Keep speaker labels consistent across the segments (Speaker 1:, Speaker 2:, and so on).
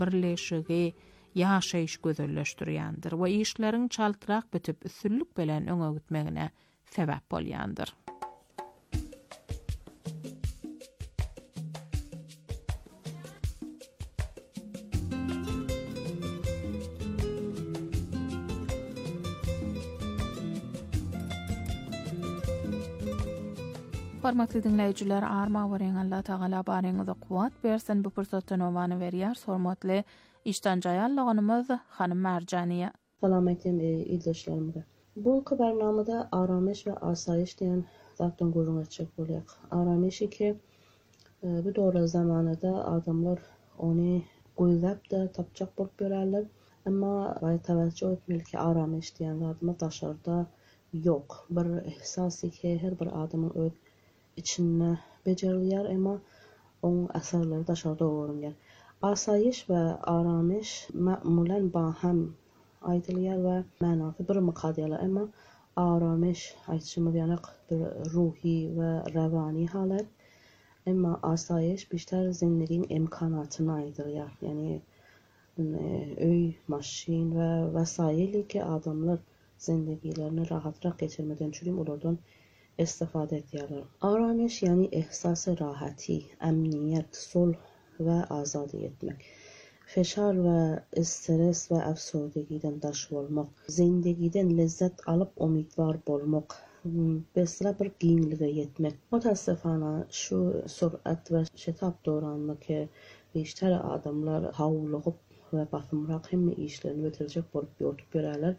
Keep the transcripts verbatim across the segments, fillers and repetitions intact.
Speaker 1: birleşigi ýaşaýyş gözelleşdirýändir we işleriň çaltyrak bitip üstünlük bilen öňe gitmegine sebäp bolýandyr. Hormatly dinleýijiler, arma weren Allah Taala baryňyza kuwat bersin. Bu pursatdan owany berýär. Hormatly işden jaýanlygymyz Hanym Merjaniýa.
Speaker 2: Salam eýdim izleýijilerime. Bu bernamada aramış ve asayiş diyen zatdan görünecek bolýak. Aramış ki bu doğru zamanında adamlar onu gözläp de tapjak bolup görärler. Amma baý täwejjuh etmeli ki aramış diyen zatmy daşarda yok. Bir ihsasy ki her bir adamın öz içinde becerýär, amma onun əsərləri daşarda görünýär. Asayiş ve aramış ma'mulan bahem aýdylýar we manasy bir mukadýalar, amma aramış aýtjymy ýanyk bir ruhi we rawani halat, amma asayiş beşler zindigiň imkanatyny aýdylýar. Ýani öý, maşin we wasaýly ki adamlar zindigilerini rahatrak geçirmeden üçin olardan istifade edýärler. Aramış ýani ihsasy rahaty, emniyet, sulh ve azady etmek. Feşar ve stres ve afsurdagiden daş bolmak, zindagiden lezzet alıp umidvar bolmak, besle bir giňlige yetmek. Mutassifana şu sürat ve şetap döwranynda ki beşler adamlar hawlygyp ve basymrak hemme işlerini bitirecek bolup ýotup berärler.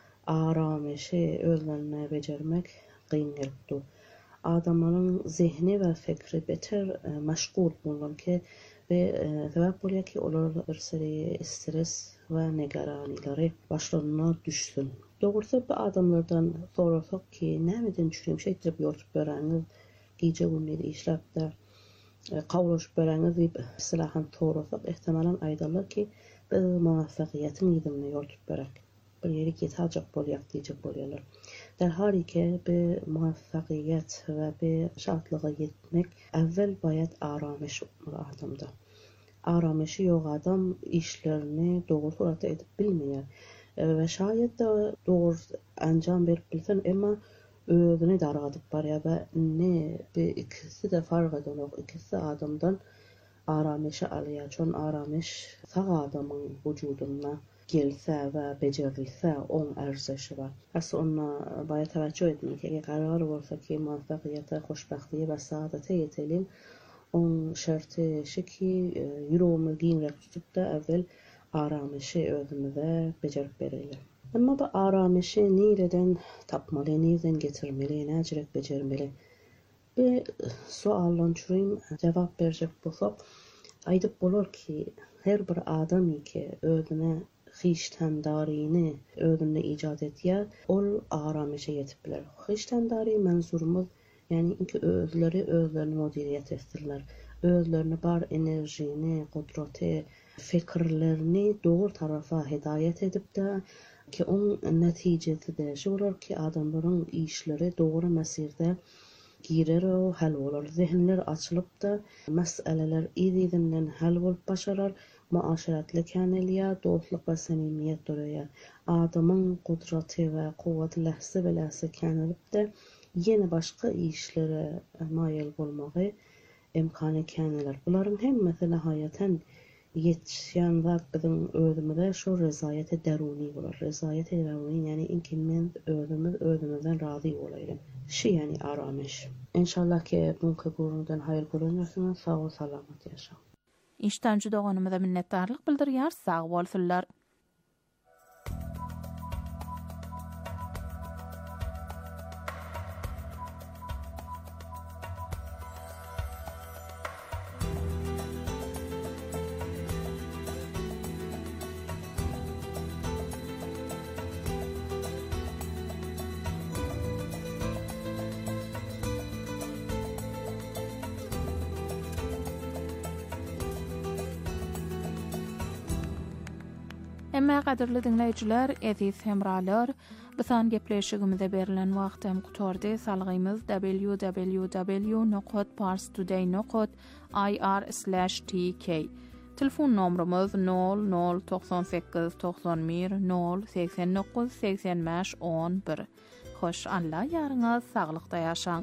Speaker 2: Aramışy özlerine bejermek giň gelipdi. Adamların zihni ve fikri beter e, meşgul bolan ki ve sebäp bolýar ki olar bir seri stres ve negaranyları başlarına düşsün. Dogrusu bu adamlardan sorasak ki nämeden çürüm şey etip ýotup beräňiz, gije günleri işläp de kawlaşyp beräňiz diýip silahan sorasak ihtimalan aýdallar ki biz muvaffakiýetin ýygyny ýotup berek. Bir ýere ýetjek bolýak diýjek bolýarlar. Derhali ki bir muvaffakiyet ve bir şartlığa yetmek evvel bayat aramış adamda. Aramışı yok adam işlerini doğru surata edip bilmeýär. E, ve şayet de doğru ancam berip bilsen ama özüne dargadyp barýar we ne bir ikisi de fark eden ikisi adamdan aramışı alýar. Çon aramış sağ adamın vücuduna gelse ve becerilse on erzişi var. Aslında ona bayağı teveccüh etmek ki karar olsa ki muvaffakiyete, hoşbahtiye ve saadete yetelim. On şartı şu ki yüreğimi giyinerek tutup da evvel aramışı özümüze becerip verelim. Ama bu aramışı nereden tapmalı, nereden getirmeli, necirek becermeli? Bir suallan çürüyüm cevap verecek bolsak aydıp bolur ki her bir adam ki özüne hiçtendarini özünde icad etýär, ol aramışa yetip biler. Hiçtendari menzurumuz yani inki özleri özlerini mudiriyet ettirler. Özlerini bar enerjini, kudraty, fikirlerini doğru tarafa hidayet edip de ki onun neticesi de şu olur ki adamların işleri doğru mesirde girer o hal olur. Zihinler açılıp da meseleler izidinden hal olup başarar. Muaşeratlı känelýär, dostluk ve samimiyet durýar. Adamın kudraty ve kuvveti lehsi belası känelip de yeni başka işlere maýil bolmagy imkany känelýär. Buların hem mesela hayaten yetişen wagt bizim özümizde şu rezayete deruni bolar. Rezayete deruni yani inki men özümüz özümizden razı bolayım. Şu yani aramış. İnşallah ki bunka göründen hayır görünmesin. Sağ ol, salamat yaşa.
Speaker 1: İşten juda gonymyza minnetdarlyk bildirýär. Sag bolsunlar. Emma qadirli dinleyijiler, aziz hemralar, bisan gepleşigimizde berilen wagtem gutordy. Salgymyz w w w nokta parstoday nokta i r slash t k. Telefon nomrumuz nol nol doksan sekiz doksan bir nol seksen dokuz seksen beş on bir. Hoş Allah yarınız sağlıkta yaşang.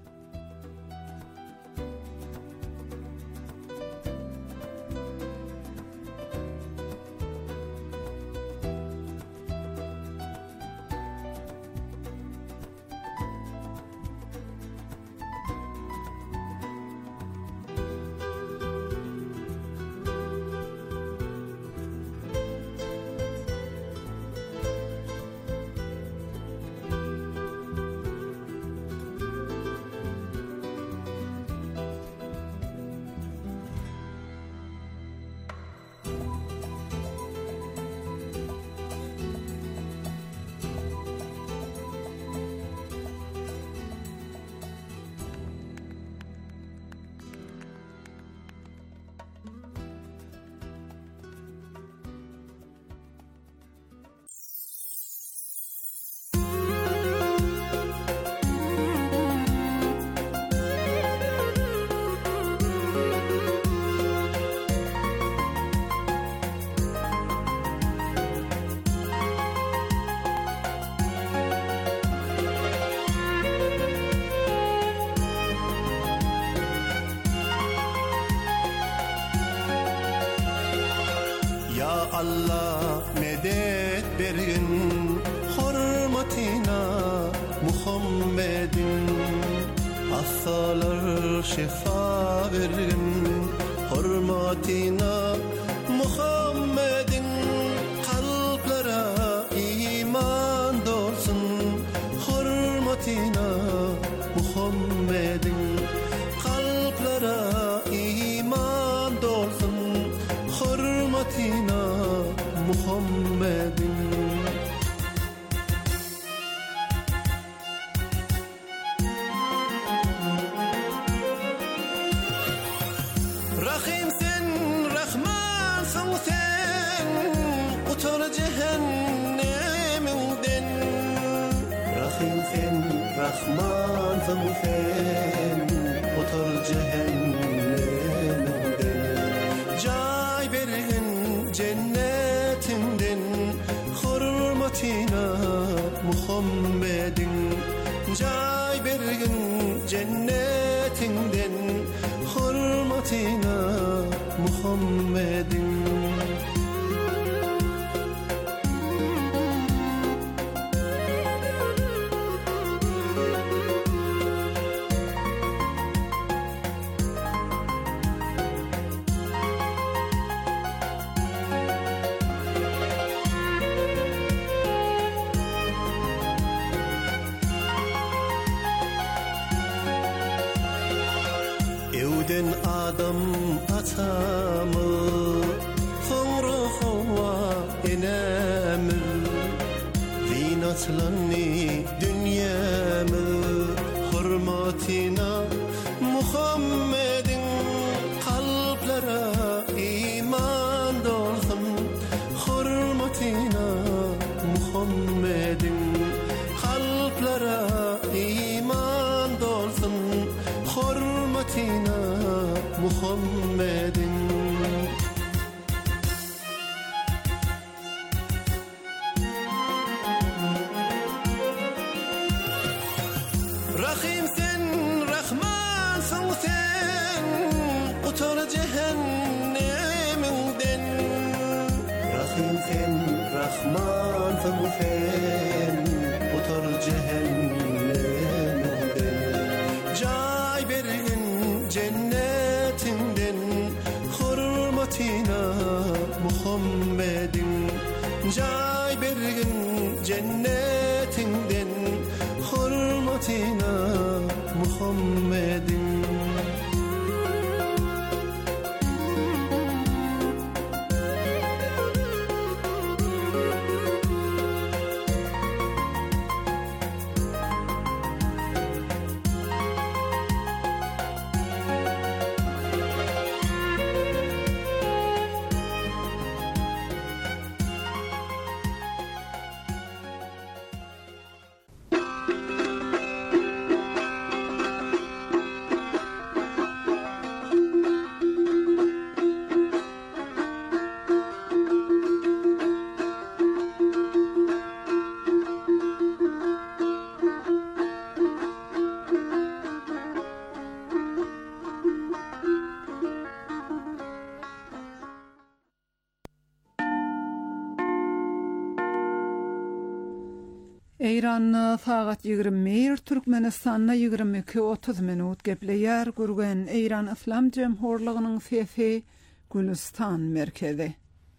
Speaker 3: Allah medet bergin hurmatina Muhammedin hastalar şifa bergin hurmatina Muhammedin kalplara iman dolsun hurmatina Muhammedin kalplara iman dolsun hurmatina Muhammedin Rahim sen Rahman sen utar cehenneminden Rahim sen Rahman sen utar cehenneminden Cay bergin cennetinden hurmatina Muhammedin Cay bergin cennetinden hurmatina Muhammedin Evden adam atamı sonra hava enemir zinatlanni dünyamı hurmatina Muhammedin kalplara iman dolsun hurmatina Muhammedin kalplara iman dolsun hurmatina Muhammedin Rahim sen Rahman sen utar cehenneminden Rahim sen Rahman sen utar cehenneminden Cay bergin cennetinden hurmatina Muhammedin Cay bergin cennetinden hurmatina Muhammedin
Speaker 4: Eyranna saat yigirmi, Türkmenistanna yigirmi iki otuz minut gepleyer gurgen Eyran İslam Cemhurluğunyň sesi Gülistan merkezi.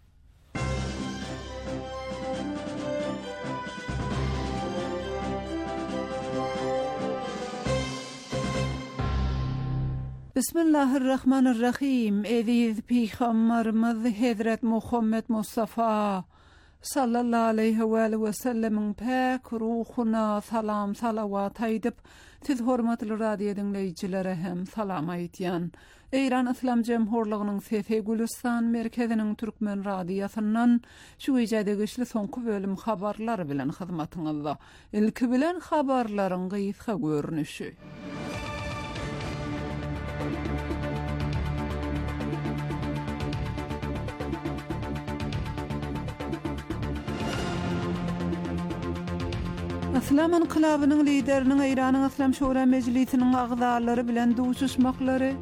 Speaker 4: Bismillahirrahmanirrahim. Eziz Peygamberimiz Hazret Muhammed Mustafa sallallahu aleyhi ve sellem'in pek ruhuna salam salavat aýdyp, siz hormatly radio dinleýijilere hem salam aýtýan. Eyran İslam Cemhurluğunyň sesi Gülistan merkeziniň Türkmen radiosundan şu ýerde güçli soňky bölüm habarlary bilen hyzmatyňyzda. Ilki bilen habarlaryň gysga görnüşi. İslam inqilabynyň lideriniň Eýranyň İslam Şura Mejlisiniň agzalary bilen duşuşmaklary,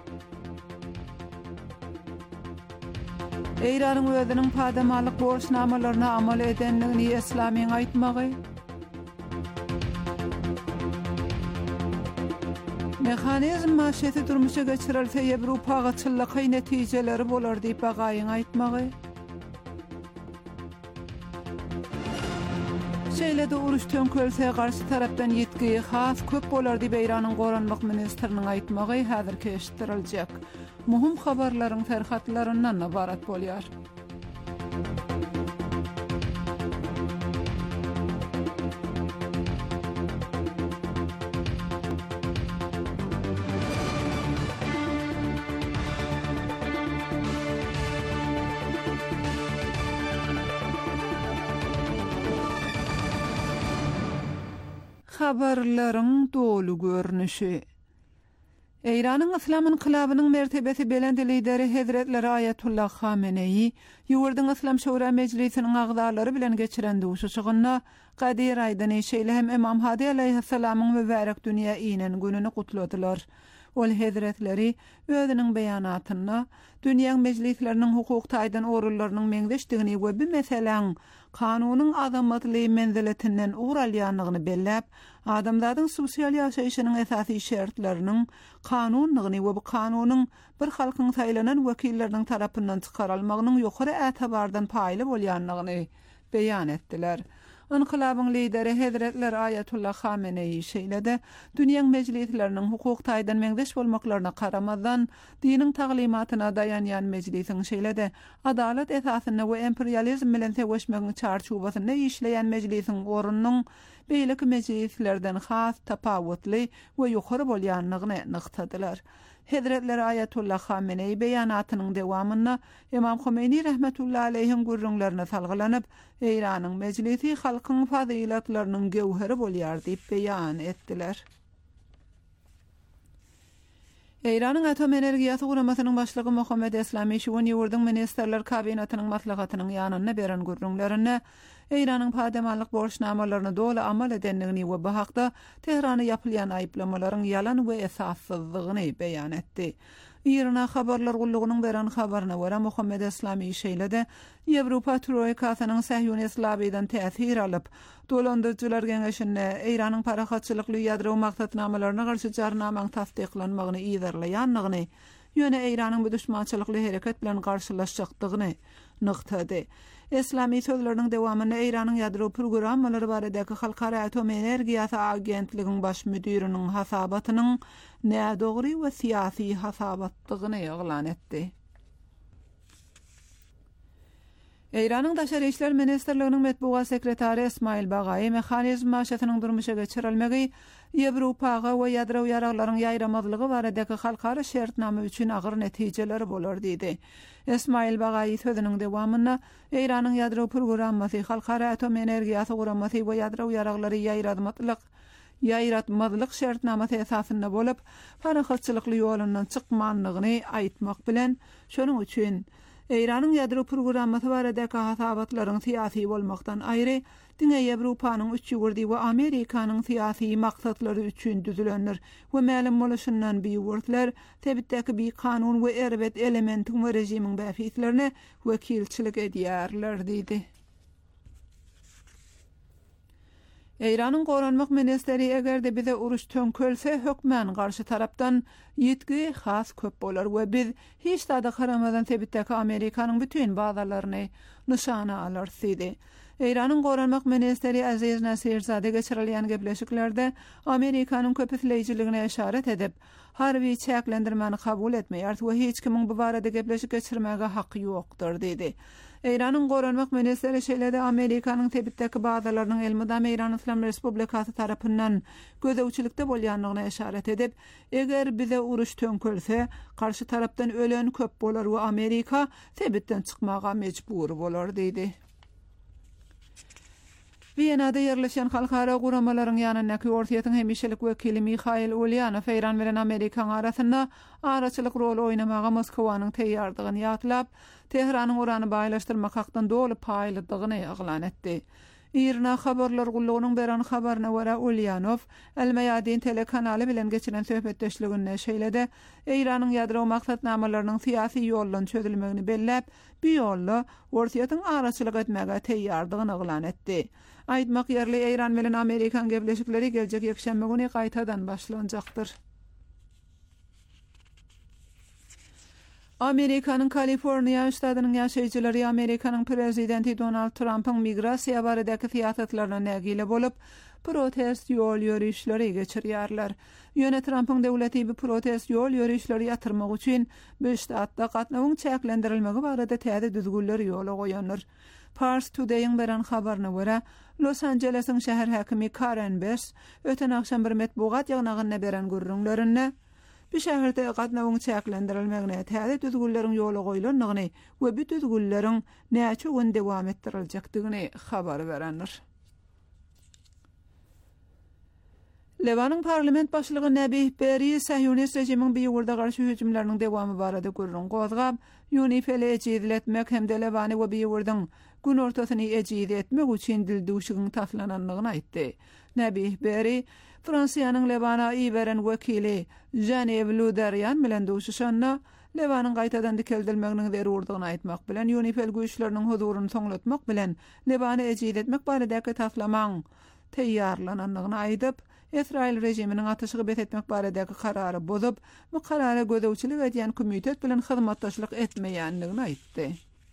Speaker 4: Eýranyň özüniň padamalyk borçnamalaryna amal edenligini İslamiň aýtmagy, mehanizm maşety durmuşa geçirilse Ýewropaga çyllaky netijeleri bolar diýip bagaýyň aýtmagy, şeýle-de uruş tönkölse garşy tarapdan ýetgi has köp bolar diýip Eýranyň Goranlyk ministriniň aýtmagy häzirki eşitdiriljek. Muhim habarlaryň terhatlaryndan ibarat bolýar. Habarlaryň dolu görnüşi. Eýranyň İslam inqilabynyň mertebesi belende lideri Hazretleri Ayetullah Khamenei, ýurduň İslam Şura Mejlisiniň agzalary bilen geçiren duşuşygyna Gadir aýdyny şeýle hem Imam Hadi aleyhissalamyň mübarek dünýä inen gününi gutladylar. Ol Hazretleri özüniň beýanatyna dünýäň mejlisleriniň hukuk taýdan orunlarynyň meňdeşdigini we bir meseleň kanunyň azamatly menziletinden uğralýanlygyny belläp, adamlaryň sosial ýaşaýyşynyň esasy şertleriniň kanunlygyny we bu kanunyň bir halkyň saýlanan wekilleriniň tarapyndan çykarylmagynyň ýokary ätabardan paýly bolýanlygyny beýan etdiler. İnqilabyň lideri Hazretleri Ayetullah Khamenei şeýle-de dünýäň mejlisleriniň hukuk taýdan meňdeş bolmaklaryna garamazdan diniň taglimatyna dayanýan mejlisiň şeýle-de adalet esasyna we imperializm bilen teweşmegiň çarçubasyna işleýän mejlisiň orunyň beýleki mejlislerden has tapawutly we ýokary bolýanlygyny nyktadylar. Hazretleri Ayetullah Khamenei beýanatynyň dewamyna Imam Khomeini rahmetullahi aleyhiň gurrunlaryna salgylanyp, Eýranyň mejlisi halkyň fazilatlarynyň gewheri bolýar diýip beýan etdiler. Eýranyň atom energiýasy guramasynyň başlygy Mohammed Eslami şu ýurduň ministerler kabinetining maslahatynyň ýanyna beren gurrunlaryna Eýranyň padamalyk borçnamalaryny doly amal edenligini we bu hakda Tehrana ýapylýan aýplamalaryň ýalan we esassyzlygyny beýan etdi. İrana habarlar gullugynyň beren habaryna görä Mohammed Eslami şeýle-de Ýewropa troýkasynyň Sahyonist labydan täsir alyp, dolandyrjylar geňeşine Eýranyň parahatçylykly ýadro maksatnamalaryna garşy jarnamaň tasdiklanmagyny ýerleýänligini, ýöne Eýranyň bu düşmançylykly hereket bilen garşylaşjakdygyny nyktady. Eslami sözleriniň dewamyny Eýranyň ýadro programmalary baradäki Halkara Atom Energiýasy Agentligiň baş müdiriniň hasabatynyň nädogry we siýasy hasabatdygyny eýlan etdi. Eýranyň Daşary işler ministrliginiň medbugat sekretary Esmail Bagay mehanizm maşatynyň durmuşa geçirilmegi Ýewropaga we ýadro ýaraglaryň ýaýramazlygy baradäki halkara şertname üçin agyr netijeleri bolar diýdi. Esmail Bagay sözüniň dewamyna Eýranyň ýadro programmasy halkara atom energiýasy guramasy we ýadro ýaraglary ýaýratmatlyk ýaýratmazlyk şertnamasy esasyna bolup, parahatçylykly ýolundan çykmanlygyny aýtmak bilen şonuň üçin Eýranyň ýadro programmasy baradäki hasabatlaryň siýasy bolmakdan aýry, diňe Ýewropanyň üç ýurdy we Amerikanyň siýasy maksatlary üçin düzülenler we ma'lum boluşundan biýurtlar tebitdäki bir kanun we erbet elementiň we rejimiň bäfitlerini wekilçilik edýärler diýdi. Eýranyň goranmak ministeri egerde bize uruş tönkölse hökmän garşy tarapdan ýetgi has köp bolar we biz hiç tada garamadan tebitdäki Amerikanyň bütün bazalaryny nişana alarsydy. Eýranyň goranmak ministeri Aziz Nasirzade geçirilýän gepleşiklerde Amerikanyň köpüsleýijiligine işaret edip, harby çäklendirmäni kabul etmeýär we hiç kimiň bu barada gepleşik geçirmäge haqqy ýokdur dedi. Eýranyň goranmak ministeri şeýlede Amerikanyň tebitdäki bazalarynyň elmydam Eýran Islam Respublikasy tarapyndan gözewçilikde bolýanlygyna işaret edip, eger bize uruş tönkölse, karşı tarapdan ölen köp bolar we Amerika tebitden çykmaga mejbur bolar dedi. Viyana'da yerleşen halkara guramaların yanındaki ortayatin hemişelik vekili Mikhail Ulyanov Eýran bilen Amerikan arasında araçylyk rol oynamaga Moskowanyň teýýardygyny ýatlap, Tehranyň urany baýlaşdyrmak hakdan dolu paýlydygyny eglan etdi. İrna habarlar gullugynyň beran habaryna görä Ulyanov El-Mayadin telekanaly bilen geçiren söhbetdeşliginde şeýlede Eýranyň ýadro maksatnamalarynyň syýasy ýollan çözülmegini belläp, bu ýolla ortayatyň araçylyk etmäge teýýardygyny eglan etdi. Aýtmak ýerli Eýran bilen Amerikan gepleşikleri geljek ýekşembe güni gaýtadan başlanjakdyr. Amerikanyň Kaliforniýa ştatynyň ýaşaýjylary Amerikanyň prezidenti Donald Trump'yň migrasiýa baradaky syýasatlaryna nägile bolup, protest ýol ýürüşleri geçirýärler. Ýöne Trump'yň döwleti bu protest ýol ýürüşleri ýatyrmak üçin bu ştatda gatnawyň çäklendirilmegi barada täze düzgünler ýola goýanlar. Pars Today'ın beran habaryna görä, Los Angeles'in şäher häkimi Karen Bass öten akşam bir metbuat ýagnagyna beran görüňlerinde bu şäherde gatnawyň çäklendirilmegine täze düzgünleriň ýola goýulanlygyny we bu düzgünleriň näçe gün dewam etdiriljakdygyny habar berenler. Lebanyň parlament başlygy Nebih Berri Sahyonist rejimiň bu ýurda garşy hüjümleriniň dewamy barada görüň gozgap, UNIFIL ejizletmek hem de Lebany we bu ýurdyň gün ortasyny ejid etmek üçin dilduşygyň taslananlygyny aýtdy. Nebih Berri Fransiýanyň Lebana iýberen wekili Jean-Yves Luderian bilen duşuşanna Lebanyň gaýtadan dikeldilmeginiň zerurdygyny aýtmak bilen UNIFIL güýçleriniň huzuruny soňlatmak bilen Lebany ejid etmek baradaky taslamaň teýýarlananlygyny aýdyp, İsrail rejiminiň atyşygy betetmek baradaky karary bozup, bu karara gözewçilik edýän komitet bilen hyzmatdaşlyk etmeýänligini aýtdy.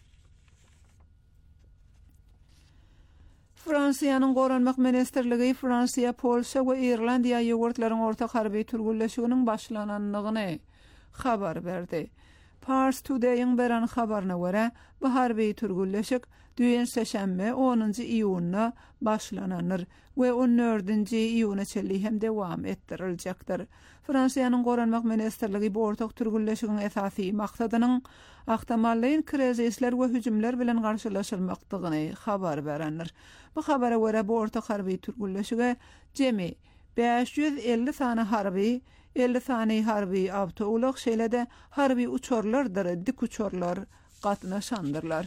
Speaker 4: Fransiýanyň goranmak ministerligi Fransiýa, Polşa we Irlandiýa ýogurtlaryň ortak harby türgülleşiginiň başlananlygyny habar berdi. Pars Today'ın beran habaryna görä, bu harby türgülleşik düýen seşembe onuncu iýunyna başlananır we on dördünci iýuna çelli hem dewam etdiriljakdyr. Fransiýanyň goranmak ministerligi bu ortak türgülleşigiň esasy maksadynyň ahtamallyň krizisler we hüjümler bilen garşylaşylmakdygyny habar berenler. Bu habara görä bu ortak harby türgülleşige jemi beş yüz elli sany harby, elli sany harby awtouluk şeýlede harby uçorlardyr, dik uçorlar gatnaşandyrlar.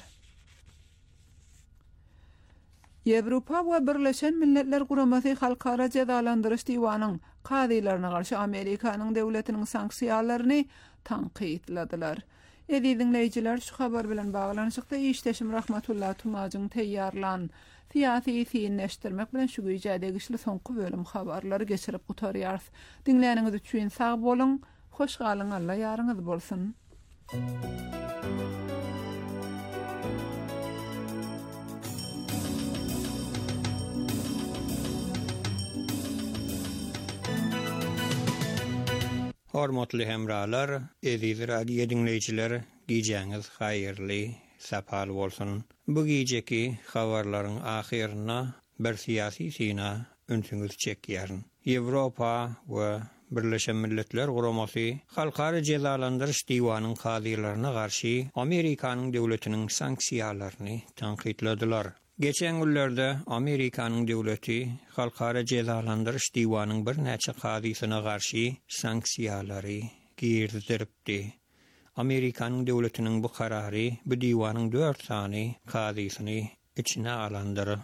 Speaker 4: Ýewropa we Birleşen Milletler Guramasy Halkara Jazalandyryş Diýwanyň kadylaryna garşy Amerikanyň döwletiniň sanksiýalaryny tanqidladylar. Edi dinleyijiler, şu habar bilen baglanyşykda işteşim Rahmatullah Tumajyň teýýarlan syýasy synleşdirmek bilen şu güýjäde güçli soňky bölüm habarlary geçirip gutarýar. Dinleýäniňiz üçin sag bolun, hoş galyň, Allah ýarynýyz bolsun.
Speaker 5: Hormatly hemralar, eziz radio dinleyijiler, giýjäňiz haýyrly, sapal bolsun. Bu giýjeki habarlaryň ahyryna bir syýasy syna öňsüňiz çekýärn. Ýewropa we Birleşen Milletler Guramasy Halkara Jazalandyryş Diýwanynyň kadylaryna garşy Amerikanyň döwletiniň sanksiýalaryny tanqidladylar. Geçen günlerde Amerikanyň döwleti Halkara Jazalandyryş Diýwanynyň bir näçe kadysyna garşy sanksiýalary girdiripdi. Amerikanyň döwletiniň bu karary bu diýwanyň dört sany kadysyny içine alandyr.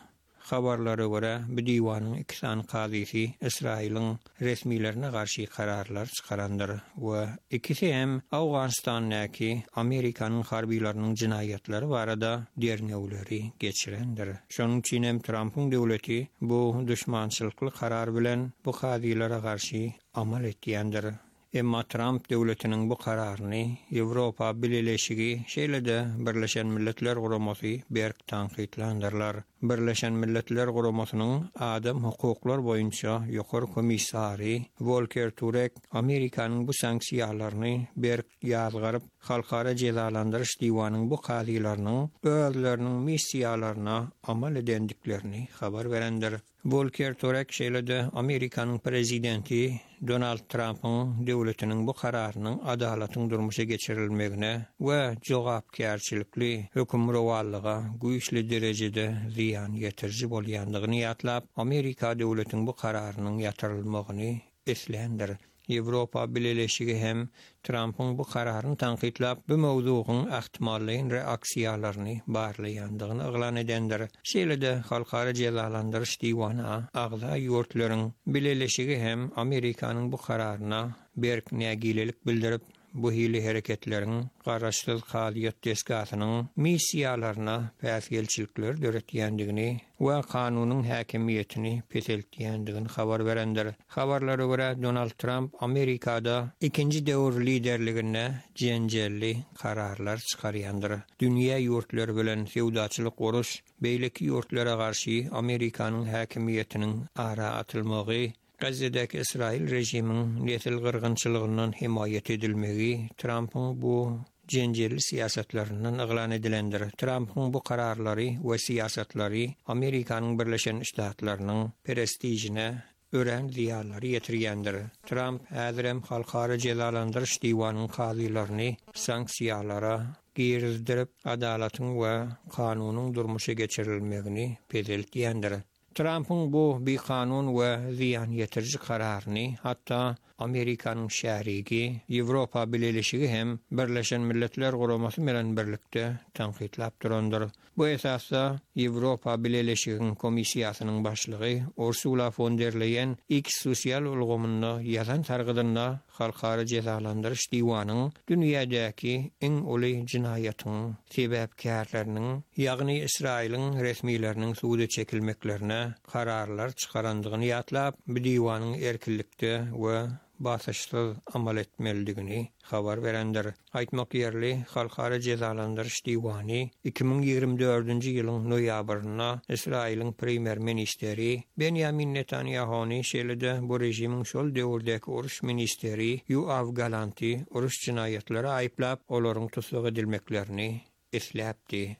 Speaker 5: habarlara göre bu diwanın iki san qazysi İsrail'in resmilerine garşy kararlar çykarandyr we ikisi hem Awganistanyňky Amerikanyň harbiýlarynyň jinaýatlary barada dernewleri geçirendir. Şonuň üçin hem Trump'yň döwleti bu düşmançylykly karar bilen bu hadylara garşy amal etýändir. Emma Trump döwletiniň bu kararyny Ýewropa Birleşigi şeýlede Birleşen Milletler Guramasy berk tanqidlandyrylar. Birleşen Milletler Guramasynyň adam hukuklar boýunça ýokary komissary Volker Turk Amerikanyň bu sanksiýalaryny berk ýazgaryp halkara cezalandyryş diwanının bu kadylarynyň özleriniň missiýalaryna amal edendiklerini habar berendir. Volker Turk şeýlede Amerikanyň prezidenti Donald Trump'ın döwletiniň bu kararynyň adalatyň durmuşa geçirilmegine we jogapkärçilikli hökümrowalyga güýçli derejede ziyan getirji bolýandygyny ýatlap, Amerika döwletiniň bu kararynyň ýatyrylmagyny eslendir. Ýewropa Birleşigi hem Trump'ın bu kararyny tanqidlap, bu mowzugyň ähtimally reaksiýalaryny barlaýandygyny yglan edendir. Şeýlede halkara cezalandyryş diwana agza ýurtlaryň Birleşigi hem Amerikanyň bu kararyna berk nägilelik bildirip, bu hili hereketleriň garaşsyz halyat deskatynyň missiýalaryna päsgelçilikler döretýändigini we kanunyň häkimiýetini peseltýändigini habar berendir. Habarlara görä Donald Trump Amerikada ikinji döwür liderligine jenjelli kararlar çykarýandyr. Dünýä ýurtlary bilen sewdaçylyk uruş, beýleki ýurtlara garşy Amerikanyň häkimiýetiniň ara atylmagy, Gazze'deki İsrail rejiminin nesil gırgınçılığından himayet edilmegi Trump'ın bu jenjelli siyasetlerinden yglan edilendir. Trump'ın bu kararları ve siyasetleri Amerikanyň Birleşen Ştatlarynyň prestijine ören ziyarları yetirgendir. Trump häzirem halkara cezalandyryş diwanının kadylaryny sanksiýalara girizdirip adalatyň we kanunyň durmuşa geçirilmegini pezeltýändir. Trump'ın bu bir kanun we ziyan yetirji kararyny hatta Amerikanyň şäherigi, Ýewropa Birleşigi hem Birleşen Milletler Guramasy bilen birlikde tanqidlap durandyr. Bu esasda Ýewropa Birleşigiň komissiýasynyň başlygy Ursula von der Leyen X sosial ulgamynda ýazan targydynda halkara cezalandyryş diwanının dünýädäki iň uly jinaýatyň sebäpkärleriniň, ýagny İsrail'in resmiýetleriniň suda çekilmeklerine kararlar çykarandygyny ýatlap, bu diwanyň erkinlikde we basyşsyz amal etmelidigini habar berendir. Aýtmak ýerli, halkara cezalandyryş diwany iki ming ýigirme dördünji ýylyň noýabryna İsrail'in premier ministeri Benjamin Netanyahuny şeýlede bu rejimiň şol döwürdäki uruş ministeri Yoav Galanty uruş jinaýatlary aýplap, olaryň tutsak edilmeklerini esläpdi.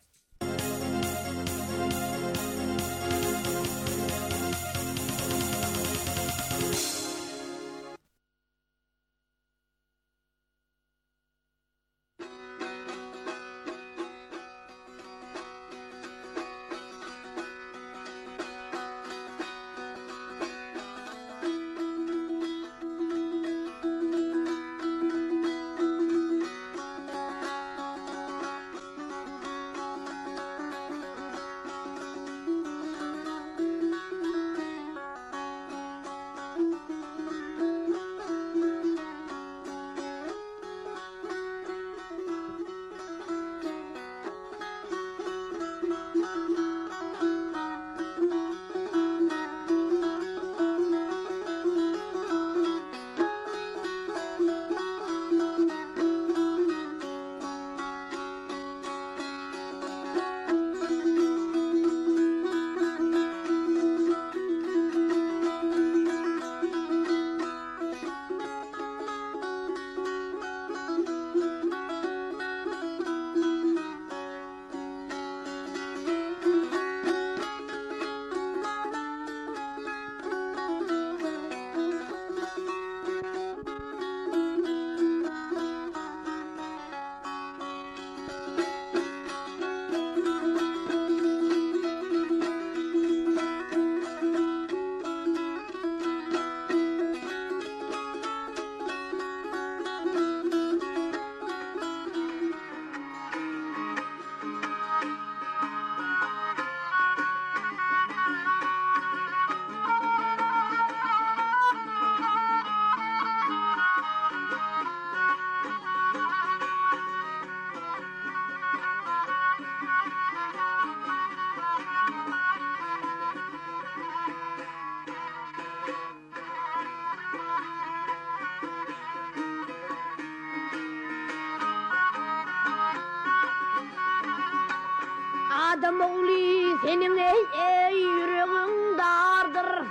Speaker 6: Adam oğlu senin ey, ey yüreğin dardır.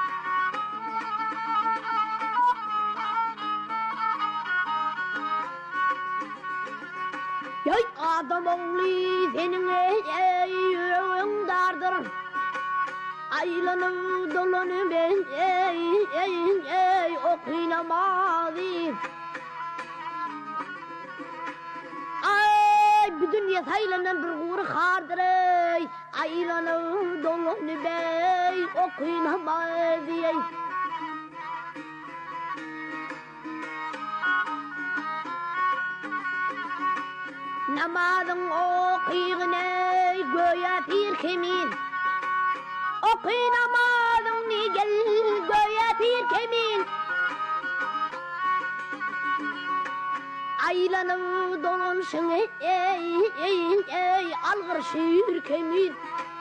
Speaker 6: Yay adam oğlu senin ey, ey yüreğin dardır. Aylanı dolanı ben ey, ey, ey okunamadı. Ay bir dünya saylanan bir uğru kardır ey. Aylanı dolanı bey okunamadı. Namazın okuyun ey göğe bir kemin. Okuyun ni gel göğe bir kemin. Aylanı dolansın ey ey ey ey algır şiir kemin.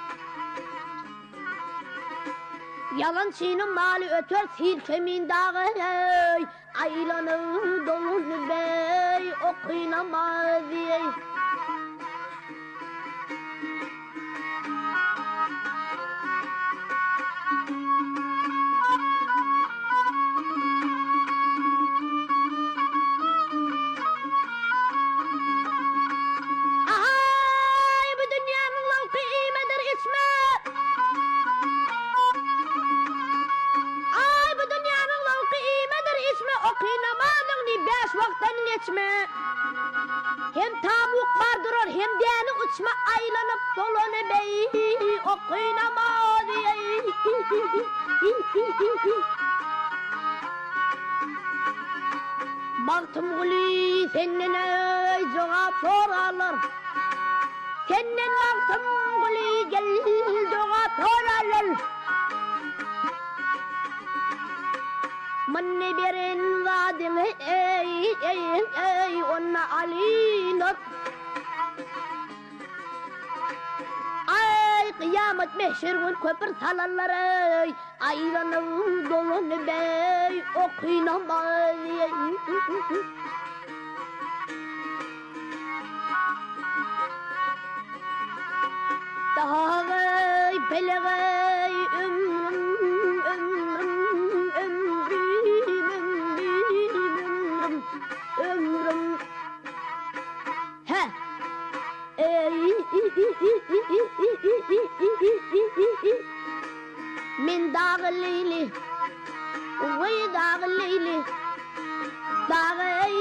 Speaker 6: Yalancının malı öter sil kemin dağı ey. Aylanı dolanı bey okuyunamaz ey. Hem tavuk bardırır hem deni uçma aylanıp dolanı bey okuyunamaz ey. Baktım gülü senden ey cevap sorarlar. Senden baktım gülü gel cevap sorarlar. Manne berin vadim ey ey ey onna alinat. Ay kıyamet mehşerun köpür salallar ey. Aylanı dolanı bey okuyunamaz ey. Dağay pelegay ömrüm ömrüm ömrüm ömrüm ömrüm he ey min dağ leyli vay dağ leyli dağay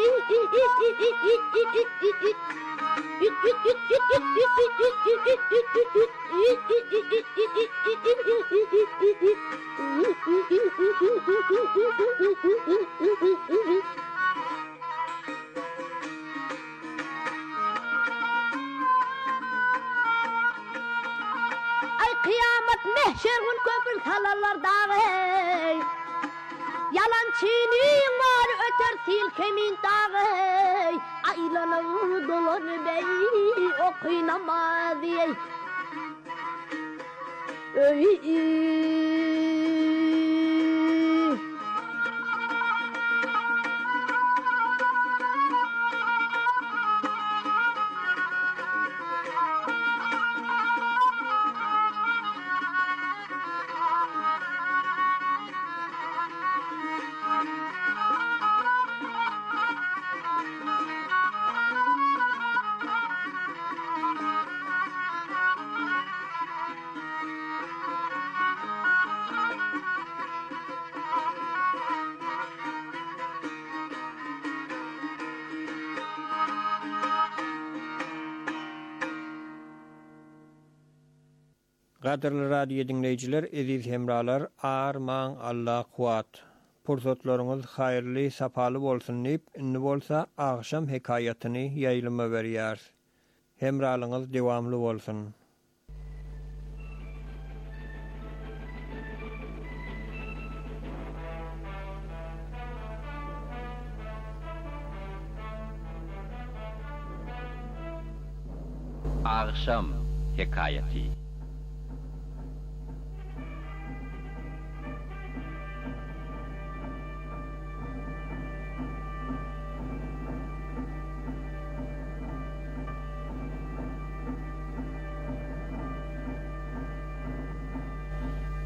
Speaker 6: Ay kıyamet mehşerun köpür salarlar dağı. Yalancının var öter sil kemin dağı. Aylanı dolanı bey okuyunamaz ey. Ey
Speaker 5: Qadirli radio dinleyiciler, eziz hemralar, arman Allah kuat. Pursatlarınız hayırlı, sapalı bolsun deyip, inni bolsa akşam hekayatını yayılıma veriyar. Hemralınız devamlı bolsun.
Speaker 7: Akşam hekayeti.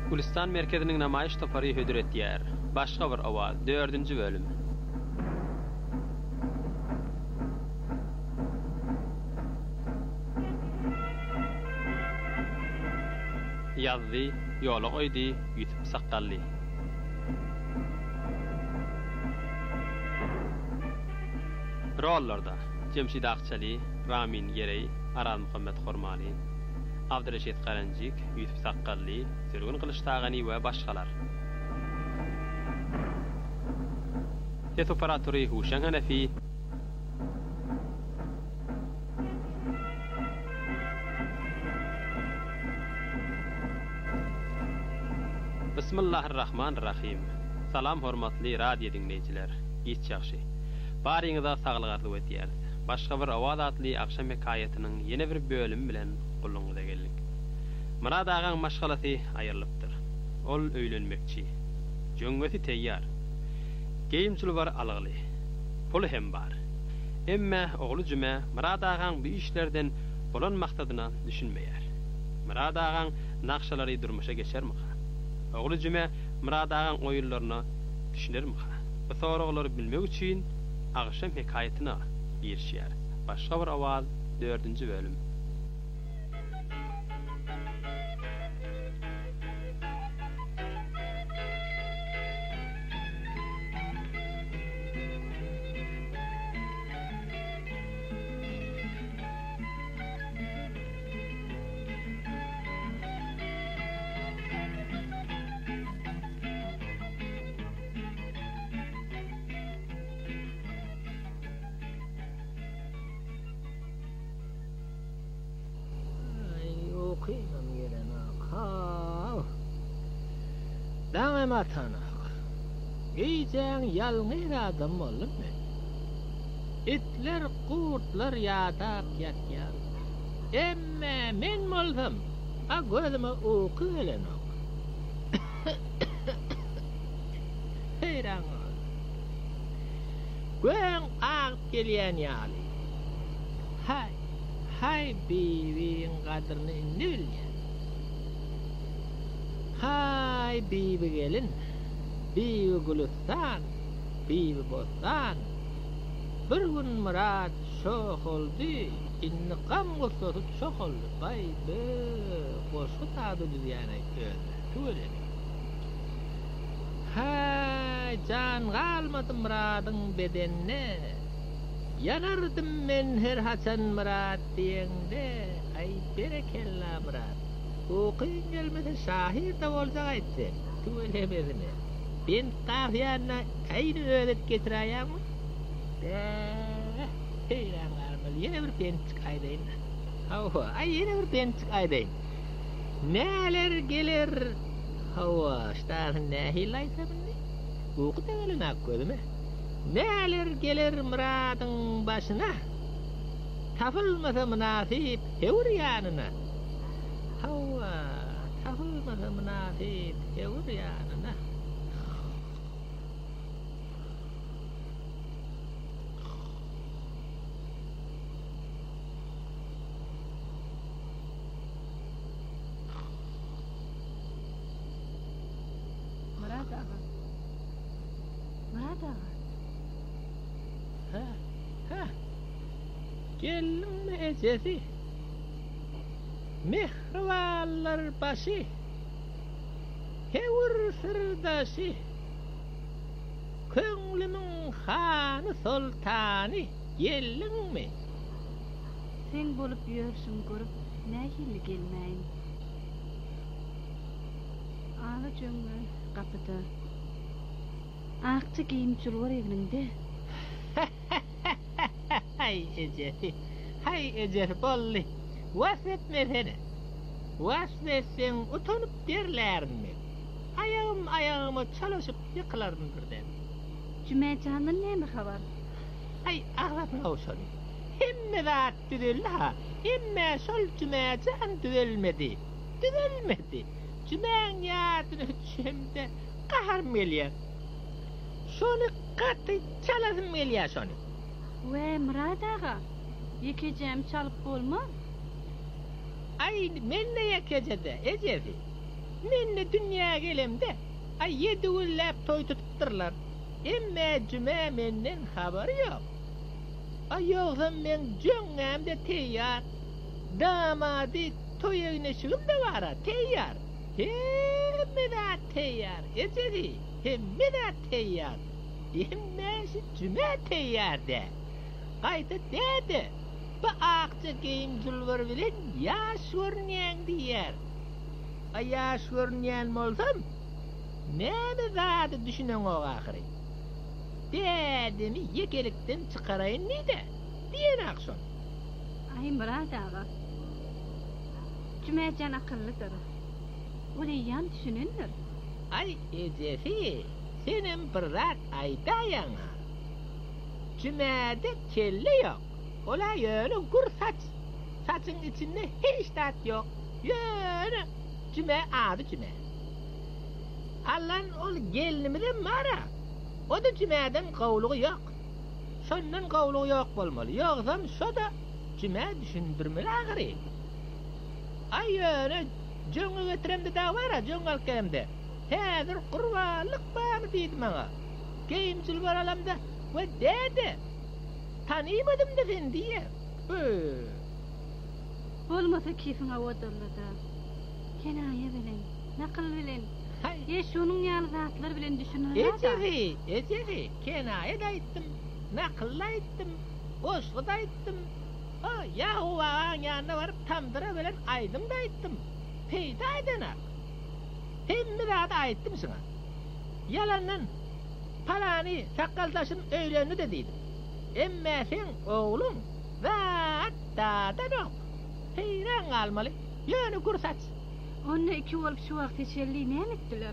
Speaker 8: Gülistan merkezinin namayiş topary hödüret yer. Başga bir awaz. dördünji bölüm. Yazdy, yola goýdy, ýütüp sakally. Rollarda Cemşid Akçaly, Ramin Gerey, Aral Muhammed Hormany, Abdurreşit Garanjik, Ýüsüp Sakally, Sürgün Kılıçdagany we başgalar. Ses operatory Huşan Hanefi. Bismillahirrahmanirrahim. Salam hormatly radio dinleyijiler. Hiç ýaxşy. Baryňyza saglyk arzu etýär. Başga bir awaz atly akşam hekaýatynyň ýene bir bölümi bilen guluňyza geldik. Murad agaň maşgalasy aýrylypdyr. Ol öýlenmekçi. Jöňgesi teýýar. Geýimçil bar alagly. Pul hem bar. Emme ogly jüme Murad agaň bu işlerden bolan maksadyna düşünmeýär. Murad agaň nakşalary durmuşa geçermi? Ogly jüme Murad agaň oýunlaryna düşünermi? Bu soraglary bilmek üçin akşam hekaýatyna girişýär. Başga bir awaz dördünji bölüm.
Speaker 9: Kıymam yerine kav. Dağım atanak. Giyeceğin yalnız adam olur mu? İtler, kurtlar yadak yatyar. Emme men oldum. A gözüme oku helen ok. Heyran ol. Gön ağıp geliyen yali. Hay. Hay bibiň gadryny indi bilýär. Hay bibi gelin, bibi Gülistan, bibi bostan. Bir gün Murad şoh oldy, inniqam goşup şoh oldy. Bay be, goşu tadı düýäne öldü. Tüwelen. Hay can galmady Muradyň bedenine. Yanardım men her haçan Murad diýende, ay berekella Murad. Okuýun gelmese şahir de bolsa aýtdy. Tüwelemedimi? Ben tafiýana aýry öýret getirýärmi? De, heyran garmal ýene bir pençik aýdaýyn. Hawa, ay ýene bir pençik aýdaýyn. Näler gelir? Hawa, ştaň nähil aýsamyny? Oku degelen akködümi? Näler gelir Muradyň başyna? Tapylmasa münasip hewr ýanyna. Hawa, tapylmasa münasip hewr ýanyna.
Speaker 10: Murad ağa. Murad ağa.
Speaker 9: Ha, ha. Gelin ejesi. Mehrivallar başı. Hewr sırdaşı. Köňlümiň hany sultany gelinmi?
Speaker 10: Sen bolup ýörşüň görüp nähil gelmäýin. Ağa jöňe gapyda. Akçy giýimçil bar egninde.
Speaker 9: Hay ejeti, hay ejer bolly. Wasep merhene. Wasesen utanyp derlermi? Ayağım ayağıma çalışıp yıkılardım birden.
Speaker 10: Cümecanın näme habar?
Speaker 9: Ay ağlatma oşany. Hemme zat düzeldi ha. Hemme şol cümecan düzelmedi. Düzelmedi. Cümeň ýadyny çemde qahar melýär. Şonu qaty çalasym melýär şonu.
Speaker 10: We Murad ağa, yekejem çalıp bolma?
Speaker 9: Ay men ne yekejede, ejeri. Menne dünya gelemde. Ay yedi güllep toy tutupdyrlar. Emme cüme menden habary yok. Ay yoksa men jöňämde teýýar. Damady toy egneşigim de bara teýýar. Hemme de teýýar. Ejeri hemme de teýýar. Emme şu cüme teýýar de. Gaýta dedi. Bu akçı geyim jülwer bilen ýaş görnýän diýer. Ay ýaş görnýän bolsam, näme zady düşüneň o ahyry? Dedimi yekelikden çıkarayn nide? Diyen akşon.
Speaker 10: Ay Murat ağa. Cümecan akıllıdır. Uleyan düşününür.
Speaker 9: Ay Ecefi, senin bir rat aydayaňa. Cümede kelle yok. Ola yönü gur saç. Saçın içinde hiç tat yok. Yönü. Cüme adı cüme. Allah'ın ol gelinimden mara. O da cümeden qawluğu yok. Şondan qawluğu yok bolmaly. Yoksam şo da cüme düşündürmeli agry. Ay yönü jöňe getiremde da wara jöňal kelemde. Häzir qurbanlyk barmy diýdi maňa. Geyimçil bar alamda we dede. Tanıymadım da sen diye.
Speaker 10: Olmasa keyfine odurlada. Kenaye bilen, nakıl bilen. Ye şunun ýaly zatlar bilen düşünýär.
Speaker 9: Ejeri, ejeri, kenaye da aýtdym, nakıl da aýtdym, boşly da aýtdym. O Yahuwaň ýanyna baryp tamdyra bilen aýdym da aýtdym. Peýda edenak. Hemme zat aýtdym sana. Yalandan palany sakaldaşym öýlendi de diýdim. Emme sen oğlum zat dadanak. Heyran galmaly. Ýöne gursat.
Speaker 10: Onunla iki olup şu vaqt içerliği ne ettiler?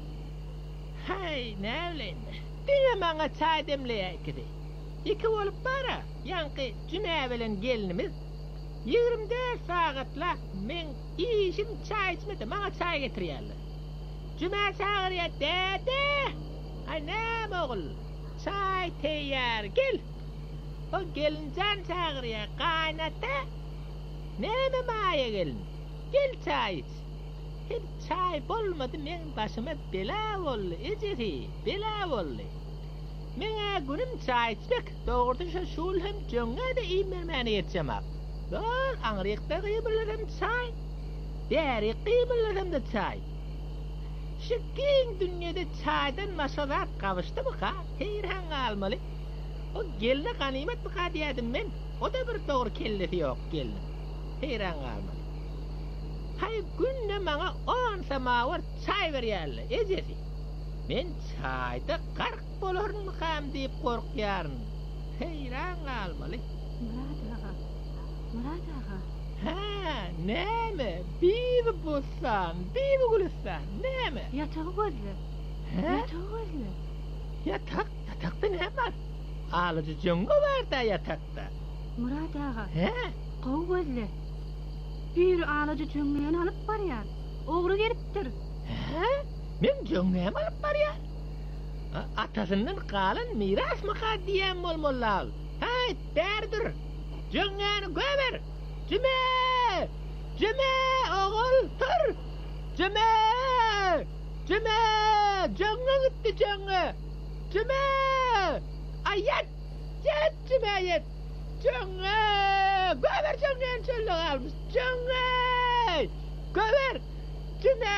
Speaker 9: Hay ne bileyim. Dine bana çay demleyekdi. İki olup bara. Yankı cüme bilen gelinimiz. Yirmi dört saatla men işim çay içmedi. Bana çay getirýärler. Cüme çağırýar dede. Ay ne oğul. Çay teýýär gel. O gelincan çağırýar gaýnata. Neme maýa gelin. Gel çay iç. Hep çay bolmadı men başıma bela boldy. Ejeri bela boldy. Meňe günüm çay içmek dogry şu şul hem jöňe de iýmermäni ýetjemap. Dol aňrykda gyýbylyrym çay. Däri gyýbylyrym da çay. Şu giň dünýede çaydan maşalat gabyşdymy ha? Heýran galmaly. O gelne ganimet mi ka diýdim men. O da bir dogry kellesi ýok gelin. Heýran galmaly. Hay günne maňa on samawar çay berýärler. Ejesi. Men çayda gark bolarym ham diýip gorkýaryn. Heýran galmaly.
Speaker 10: Murat ağa. Murat ağa.
Speaker 9: Ha, näme? Bibi bolsan, bibi gülüsen, näme?
Speaker 10: Ýatagy gözle. Ýatagy gözle.
Speaker 9: Yatak, yatakda näme? Alıcı jöňe bar da yatakda.
Speaker 10: Murat ağa.
Speaker 9: He?
Speaker 10: Gow gözle. Bir alıcı jöňeni alyp barýar. Ogry gelipdir.
Speaker 9: He? Men jöňemi alyp barýar. Atasından galan miras mı ka diýen bolmaly. Hay, berdir. Jöňeni göber. Cüme! Cüme! Oğul tur! Cüme! Cüme! Jöňe gitti jöňe! Cüme! Ay yet! Yet cüme yet! Jöňe! Göber jöňeni çölle galmış! Jöňe! Göber! Cüme!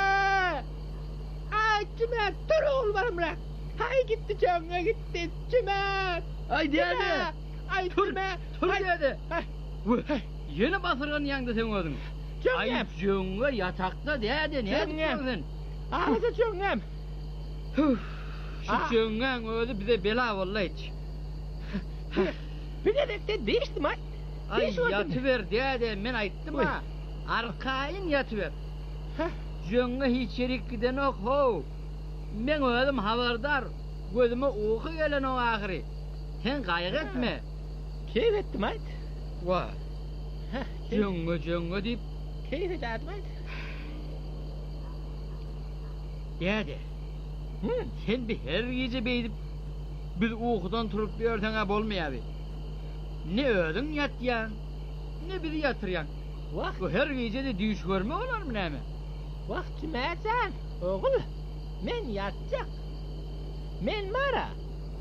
Speaker 9: Ay cüme! Tur oğul barımla! Hay gitti jöňe gitti! Cüme!
Speaker 11: Ay dede!
Speaker 9: Ay cüme!
Speaker 11: Tur dede! Yeni basırgan ýaňda sen özüň. Ay jöňe yatakda dede ne diýersin?
Speaker 9: Ağzı jöňem.
Speaker 11: Şu jöňeň özü bize bela bollaýdy.
Speaker 9: Bir de değiştim ay.
Speaker 11: Ay yatıver dede men aýtdym ha. Arkaýyn yatıver. Jöňe hiç ýerik giden ok ho. Men özüm habardar. Gözüme uky gelen o ahyry. Sen gaýyk etme.
Speaker 9: Keyif etdim aýt.
Speaker 11: Wa. Jöňe jöňe diýip
Speaker 9: keyif etdim aýt.
Speaker 11: Dede. Hı, sen bir her gece beýdip biz uykudan turup ýörseňe bolmaýarby. Ne ödün ýatýan, ne bizi ýatyrýan.
Speaker 9: Wah,
Speaker 11: bu her gece de düýüş görme olarmy näme?
Speaker 9: Vakt cümäcan, oğul, men yatacak. Men mara.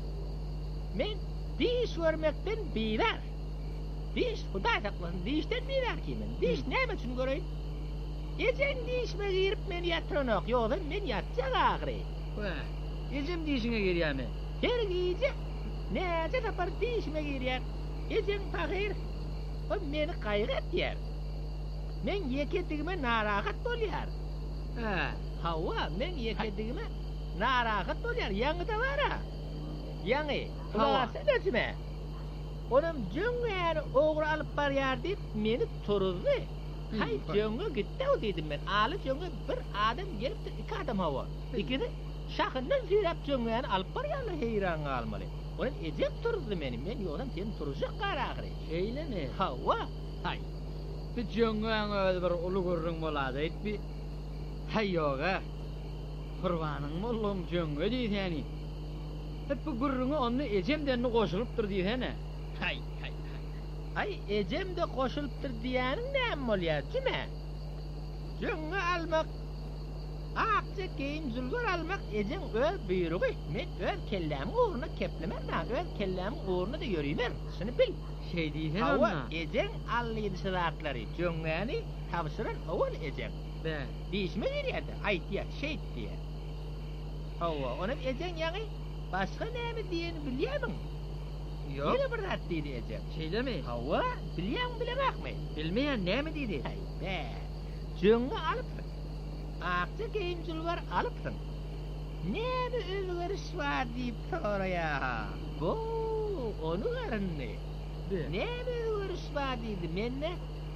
Speaker 9: Men diş görmekten biler. Diş, Huday saklasın, dişten biler ki men. Diş ne için göreyim? Ecen dişime girip men yatırınok, yoksa men yatacak ağrı.
Speaker 11: Ecem dişine giriyor mu?
Speaker 9: Her giyecek. Nece tapar dişime giriyor. Ecen fakir. O beni kaygıt yer. Men yekedigime narahat bolýar.
Speaker 11: Ha,
Speaker 9: hawa men yekedigime narahat bolýar. Ýangy da bar ha. Ýangy. Kulağasy näçime? Onam jöňe ogry alyp barýar diýip meni turuzdy. Hay jöňe gitdi o diýdim men. Aly jöňe bir adam gelipdi, iki adam hawa. İkisi şahyndan sürep jöňe alyp barýarlar, heýran galmaly. Onam ejek turuzdy meni. Men ýogdan sen turujak garagry.
Speaker 11: Şeýlemi?
Speaker 9: Hawa.
Speaker 11: Hay. Bir jöňe öýle bir uly gurrun bolady etdi. Hay ýoga. Gurbanyň mollum jöňe diýseni. Hep bu gurruny onu ejemden goşulypdyr diýsene.
Speaker 9: Hay hay. Ay ecem de koşulypdyr diýäniň näme bolýar, jüme? Jöňe almak, akça keyin zülgür almak ecem öz buyrugy. Men öz kellämi uğruna keplemem, öz kellämi uğruna da ýörýmer. Şunu bil.
Speaker 11: Şey diýsen
Speaker 9: ama. Ecem allydy şartlary, jöňeni tapşyran owal ecem.
Speaker 11: Be,
Speaker 9: diýişme berýärdi. Aýtýar, şeýt diýär. Hawa, onu ecem ýaňy başga näme diýeni bilýärmiň? Yok. Yine bir zat diýdi ejek.
Speaker 11: Şeýlemi?
Speaker 9: Hawa, bilýän bilemäkmi?
Speaker 11: Bilmeýän näme diýdi?
Speaker 9: Hay, be. Jöňe alypdyň. Akça keyin zülwar alypdyň. Näme özgeriş bar diýip soraýar. Bu, onu garyndy. Näme özgeriş bar diýdi menne?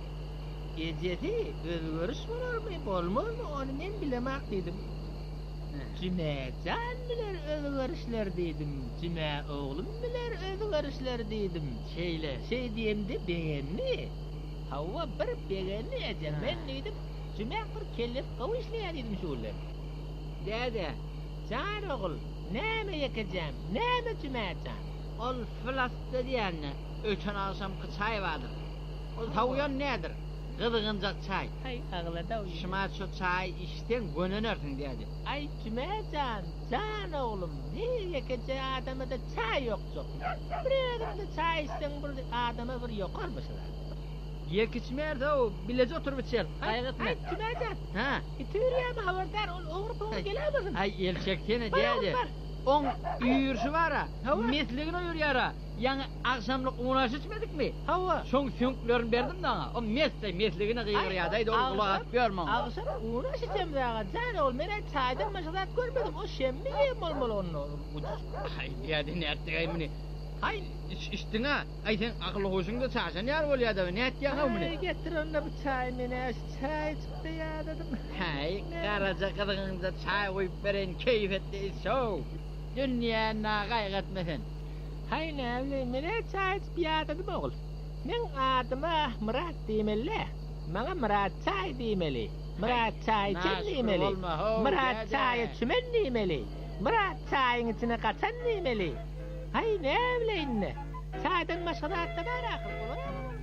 Speaker 9: Ejeti özgeriş bolarmy, bolmazmy? Onu men bilemek diýdim. Cüme can biler özgörüşler dedim. Cüme oğlum biler özgörüşler dedim. Şeyle, şey diýemdi beğenli. Hawa bir beğenli ejem. Men dedim, cüme bir kellep gowuşlaýar dedim şoňlar. Dede, can oğul, näme ýekejem? Näme cüme can?
Speaker 11: Ol flasda diýänne, öçen alsam çay bardyr. Ol tawyan nädir? Gıdıgıncak çay.
Speaker 9: Hay ağlada o.
Speaker 11: Şuma şu çay içten gönönersin diýdi.
Speaker 9: Ay cümecan, can oğlum, ne yekece adama da çay yokcuk. Bir adamda çay içsen bir adama bir yokarmışlar.
Speaker 11: Yek içmer o, bilece oturup içer. Aýgatma.
Speaker 9: Ay cümecan.
Speaker 11: Ha.
Speaker 9: Itürýär habardar, ol ogry poňa gelämisin?
Speaker 11: Ay elçektene diýdi. On üýürşi bara, mesligine ýürýär. Ýa-ni akşamlyk unaş içmedikmi?
Speaker 9: Hawa.
Speaker 11: Şoň süňklerini berdim daňa. O mesle mesligine gyýyrýardy, ol kulak görmäň.
Speaker 9: Akşam unaş içem daňa, jan ol men çaýdan maşgalat görmedim. O şemmi ýemol onu.
Speaker 11: Ay, ýa-da näetdiňmi? Hay, içdiňa, ay sen akly hoşuňda çaşan ýar bolýar da, näetdiň hawmyny?
Speaker 9: Ay, getir onda bu çay mene, çay çykdy ýa dedim.
Speaker 11: Hay, garaja gydygyňda çay goýup beren keyfetli şow. Dünýäne gaýgatmasan.
Speaker 9: Hay näme, mene çay içip ýa dedim oğul. Men adyma Murat diýmeli. Maňa Murat çay diýmeli. Murat çay diýmeli. Murat çay içmen diýmeli. Murat çayın içine kaçan diýmeli. Hay ne bileyinne. Çaydan maşgalat da bar ahir bolar.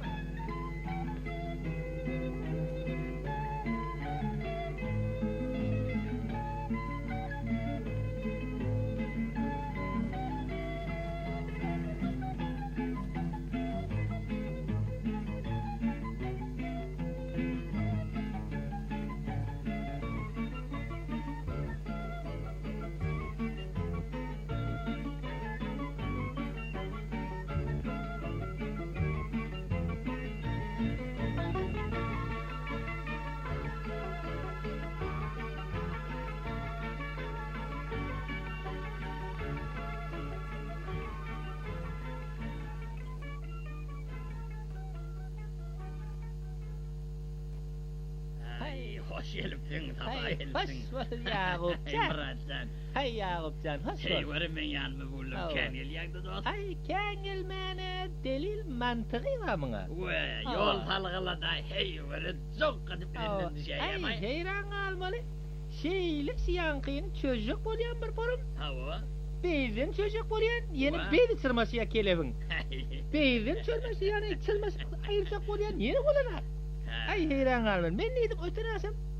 Speaker 11: Hoş gelipsin, sabah gelipsin.
Speaker 9: Hoş bulduk Yağupcan. Hay Yağupcan, hoş bulduk.
Speaker 11: Hey, varım ben yanımı buldum. Kengil yaktı dost.
Speaker 9: Ay, kengil mene delil mantığı var mına?
Speaker 11: Ve, yol salgıla da hey, varı çok kadıp elinden düşeyem.
Speaker 9: Ay, heyran almalı. Şeylik siyankıyın çocuk bolyan bir borum.
Speaker 11: Hava.
Speaker 9: Beyzin çocuk bolyan, yeni beyzi çırmasıya kelevin. Beyzin çırması yani çırması ayıracak bolyan, yeni olarak. Ay heyran almalı. Ben neydim ötürasım?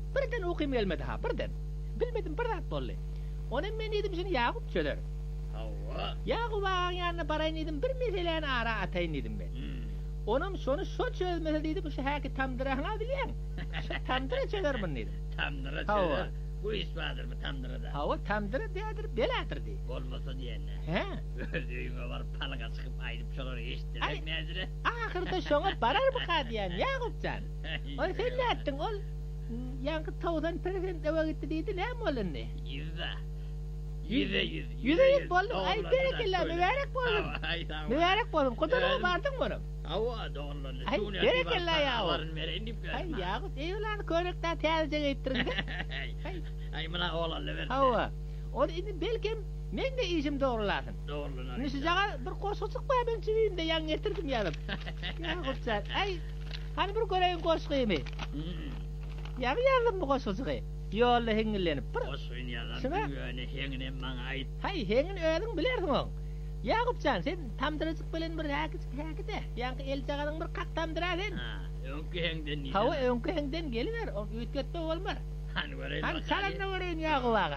Speaker 9: birden okuyum gelmedi ha, birden. Bilmedim bir zat bolly. Onem men edim şunu Yakup çöler.
Speaker 11: Hawa.
Speaker 9: Yakup ağan yanına barayın edim, bir meseleni ara atayın edim ben. Onam şonu şo çözmese deydi, bu şu haki tamdırağına bilyen. Tamdıra çöler bunu dedim.
Speaker 11: Tamdıra çöler. Bu ispadır mı tamdırada?
Speaker 9: Hava tamdıra deyadır, beladır dey.
Speaker 11: Olmasa diyene.
Speaker 9: He?
Speaker 11: Öldüğüne var palığa çıkıp ayırıp çolur iştirek nezire.
Speaker 9: Ahırda şona barar mı kadiyen Yakupcan? Onu sen ne ettin ol? Yankı tavdan prezent eva gitti deydi, ne mi olun ne?
Speaker 11: Yüzde. Yüzde yüz.
Speaker 9: Yüzde yüz boldum. Ay berekillah, mübarek boldum. Mübarek boldum. Kudurumu bardın bunu.
Speaker 11: Hava doğrularını.
Speaker 9: Ay berekillah ya o.
Speaker 11: Varın vereyim deyip görme.
Speaker 9: Ay Yakup, iyi ulan körükten teyze gittirin de.
Speaker 11: Ay mına oğlanlı verdi.
Speaker 9: Hava. Onu indi belki men de işim doğrulasın.
Speaker 11: Doğruluğunu.
Speaker 9: Şimdi size bir koşucuk koya ben çiviyim de yan getirdim yarım. Yakupcan, ay hani bir göreyim koşuyu mu? Ya bir yazdım bu koşucuğu. Yolda hengillenip.
Speaker 11: Koşuyun yazan düğünü henginin bana ait.
Speaker 9: Hay hengin öğedin bilirsin on. Yakupcan sen tamdırıcık bilen bir hakicik hakide. Yankı el çağalın bir kak tamdırasın.
Speaker 11: Ha, önkü hengden neyden?
Speaker 9: Hava önkü hengden geliver, o ütgetme olmar.
Speaker 11: Hani göreyim bakalım.
Speaker 9: Hani salanla göreyim Yakup ağa.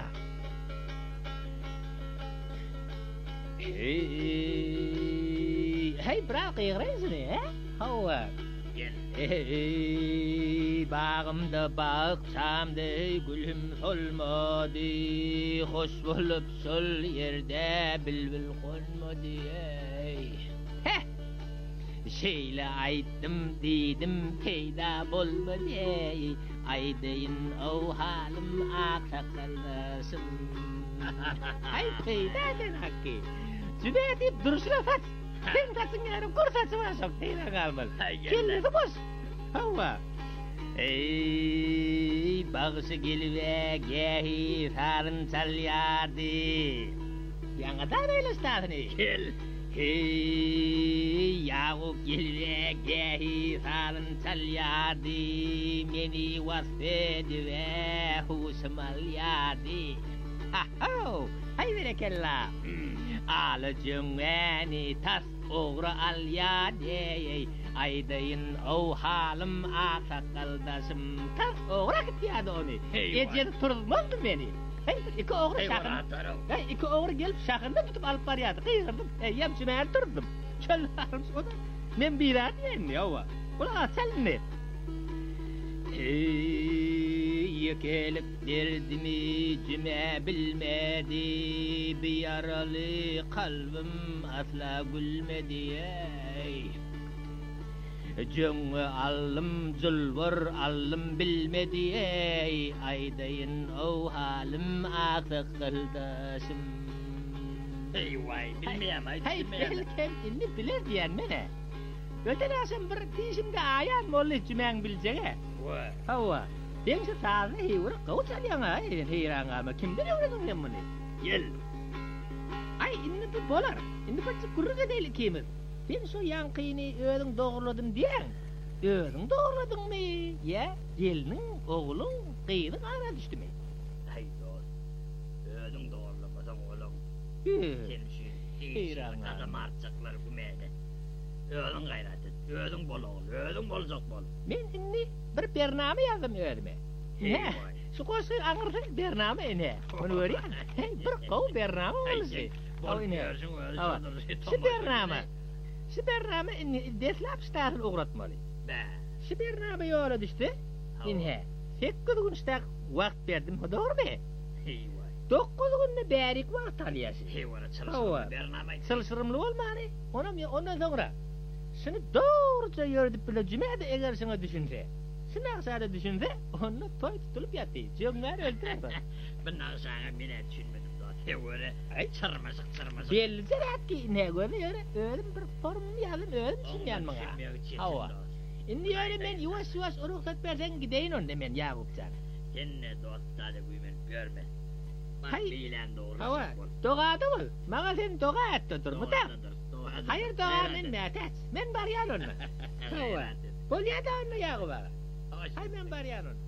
Speaker 9: Hey, hey bırak yığırayısın he? Hava.
Speaker 11: Gel.
Speaker 9: Ey bağımda baksamdı gülüm solmadı, hoş bulup sol yerde bülbül konmadı ey. Heh! Şeyle aytdım dedim peyda bolmadı ey, aydayın o halim aksakallasın. Ay peyda den hakkı, cüde deyip duruşuna sat. Sen kaçın yarım kursası var çok teyden kalmalı. Kellesi boş. Hava. Ey bağısı gelive gehi sarın çalyardı. Yangadan öyle üstadını.
Speaker 11: Gel.
Speaker 9: Hey Yakup gelive gehi sarın çalyardı. Meni vasfedi ve husum alyardı. Ha ha. Hay berekella. Alıcım beni tas oğru al ya dey, aydayın o halim aksakaldaşım tas oğra gitti ya da onu. Ecedi turulmazdı beni. Hey iki oğru şakın. Hey iki oğru gelip şakında tutup alıp varyadı. Kıyırdım. Hey yemçi meğer durdum. Çöl varmış o da. Men birat yerim ya o. Ulan sen ne? Hey yekelip derdimi cüme bilmedi, bir yaralı kalbim asla gülmedi ey. Cöngü alım zulvur alım bilmedi ey, aydayın o halim aksakaldaşım.
Speaker 11: Hey vay bilmeyem ay
Speaker 9: Hey
Speaker 11: bilmeyem.
Speaker 9: belken inni bilir diyen mene. Öten asım bir tişimde ayan molli cümen bileceğe. Hava. Ben şu sağını hivur kavuşan yana hiran ama kimden öğrendim ben bunu?
Speaker 11: Gel.
Speaker 9: Ay inni bir bolar. İndi bir kurruga değil kimir. Ben şu yankıyını öğün doğruladım diyen. Öğün doğruladın mı? Ya gelinin oğlun kıyının ana düştü mü?
Speaker 11: Hay dost. Öğün doğrulamadan oğlum. Gelmişin.
Speaker 9: Hiran ama.
Speaker 11: Adam artacaklar bu meyde. Öğün gayratı. Öğün bol oğul. Öğün bolcak bol.
Speaker 9: Ben inni bir bername yazdım öğrime. Ne? Şu koşu anırtık bername ne? Onu öğren. Bir kov bername olursa.
Speaker 11: Bol görsün öğün çadırı.
Speaker 9: Şu bername. Şu bername inni deslap starın uğratmalı.
Speaker 11: Be.
Speaker 9: Şu bername yola düştü. İnhe. Sekiz gün işte vakt verdim. Doğru mu?
Speaker 11: Hey vay.
Speaker 9: Dokuz günde berik vakt alıyasın.
Speaker 11: Hey vay. Çalışırım bername.
Speaker 9: Çalışırımlı olma hani. Ondan sonra. Şunu doğruca yördüp bile cümlede eğer sana düşünse. Şunu aksada düşünse, onunla toy tutulup yattı. Cümler öldürür.
Speaker 11: Ben aksana bile düşünmedim daha. Hevore, çırmasık çırmasık.
Speaker 9: Bellice rahat ki ne göre öyle, öyle bir form yazdım, öyle mi şimdi bana? Hava. Şimdi öyle ben yavaş yavaş o ruhsat versen gideyin onda ben Yakupcan.
Speaker 11: Sen ne dostlar da güven görme. Bak bilen doğru.
Speaker 9: Hava, doğadı ol. Bana sen doğa etti durmu da. Hayır doğa men mehteç. Men baryan onu. Hava. Bol ya da onu Yakup'a. Hay men baryan onu.